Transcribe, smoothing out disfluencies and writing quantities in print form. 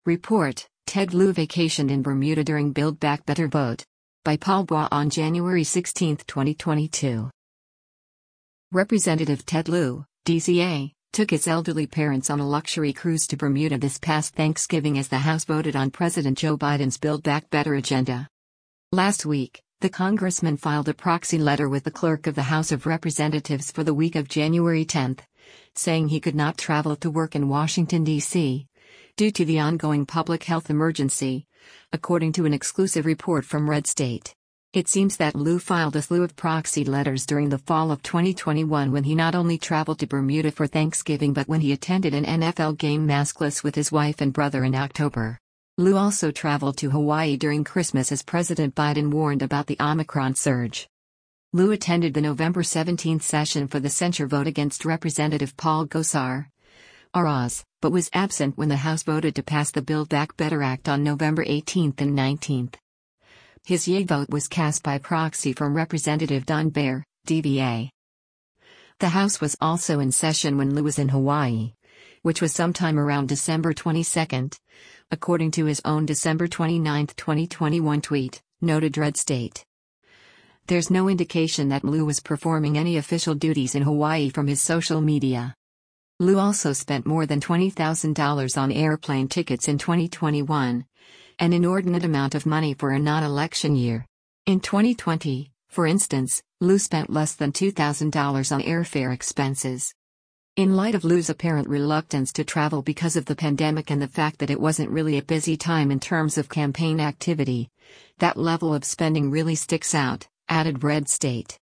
Report, Ted Lieu vacationed in Bermuda during Build Back Better vote. By Paul Bois on January 16, 2022. Representative Ted Lieu, DCA, took his elderly parents on a luxury cruise to Bermuda this past Thanksgiving as the House voted on President Joe Biden's Build Back Better agenda. Last week, the congressman filed a proxy letter with the clerk of the House of Representatives for the week of January 10, saying he could not travel to work in Washington, D.C., due to the ongoing public health emergency, according to an exclusive report from Red State. It seems that Lieu filed a slew of proxy letters during the fall of 2021 when he not only traveled to Bermuda for Thanksgiving but when he attended an NFL game maskless with his wife and brother in October. Lieu also traveled to Hawaii during Christmas as President Biden warned about the Omicron surge. Lieu attended the November 17 session for the censure vote against Representative Paul Gosar, ROZ, but was absent when the House voted to pass the Build Back Better Act on November 18 and 19. His yea vote was cast by proxy from Representative Don Beyer, DVA. The House was also in session when Lieu was in Hawaii, which was sometime around December 22, according to his own December 29, 2021 tweet, noted Red State. There's no indication that Lieu was performing any official duties in Hawaii from his social media. Lieu also spent more than $20,000 on airplane tickets in 2021, an inordinate amount of money for a non-election year. In 2020, for instance, Lieu spent less than $2,000 on airfare expenses. In light of Lieu's apparent reluctance to travel because of the pandemic and the fact that it wasn't really a busy time in terms of campaign activity, that level of spending really sticks out, added Red State.